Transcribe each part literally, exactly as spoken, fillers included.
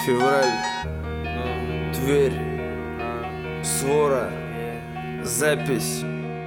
Февраль, Тверь, свора, запись.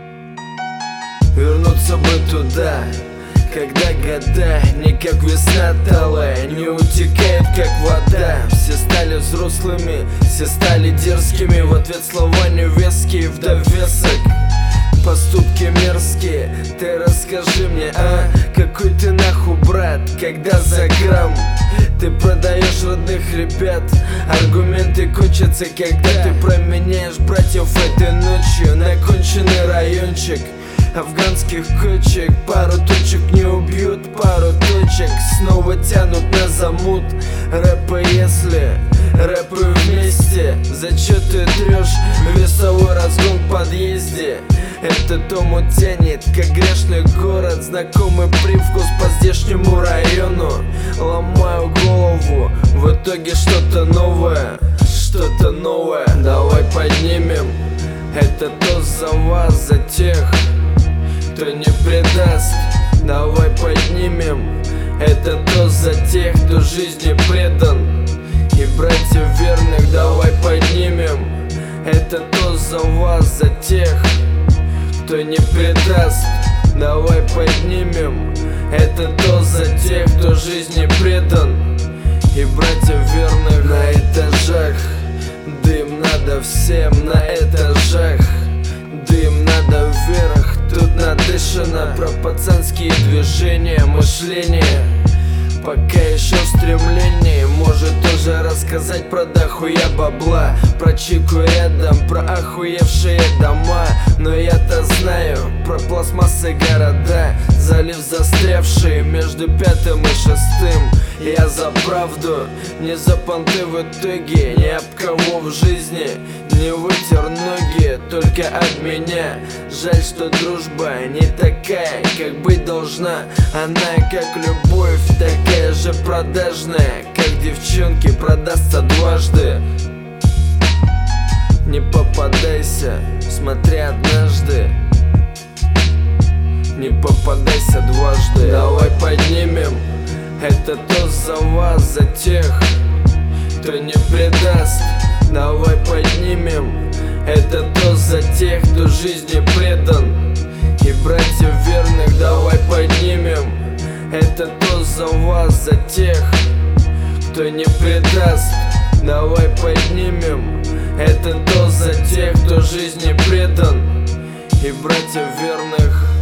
Вернуться бы туда, когда года не как весна талая, не утекают как вода. Все стали взрослыми, все стали дерзкими, в ответ слова невеские в довесок. Поступки мерзкие, ты расскажи мне, а какой ты нахуй брат, когда за грамм ты продаешь родных ребят. Аргументы кончатся, когда ты променяешь братьев этой ночью на конченый райончик афганских кочек. Пару точек не убьют, пару точек снова тянут на замут. Рэпы если, рэпы вместе, зачем ты трешь весовой разгон в подъезде? Этот омут тянет, как грешный город, знакомый привкус по здешнему району. Ломаю голову, в итоге что-то новое, что-то новое. Давай поднимем этот тост за вас, за тех, кто не предаст. Давай поднимем этот тост за тех, кто жизни предан, и братьев верных. Давай поднимем этот тост за вас, за тех, кто не предаст. Давай поднимем этот тост за тех, кто жизни предан, и братьев верных. На этажах дым надо всем, на этажах дым надо вверх. Тут надышано про пацанские движения, мышление пока еще в стремлении. Может тоже рассказать про дохуя бабла, про чику рядом, про охуевшие дома. Но я-то знаю про пластмассы города, залив застрявший между пятым и шестым. Я за правду, не за понты в итоге, ни об кого в жизни не вытер ноги, только от меня. Жаль, что дружба не такая, как быть должна. Она как любовь, такая же продажная, как девчонки, продастся дважды. Не попадайся, смотри однажды, не попадайся дважды. Давай поднимем этот тост за вас, за тех, кто не предаст. Давай поднимем этот тост за тех, кто жизни предан, и братьев верных. Давай поднимем этот тост за вас, за тех, кто не предаст. Давай поднимем этот тост за тех, кто жизни предан, и братьев верных.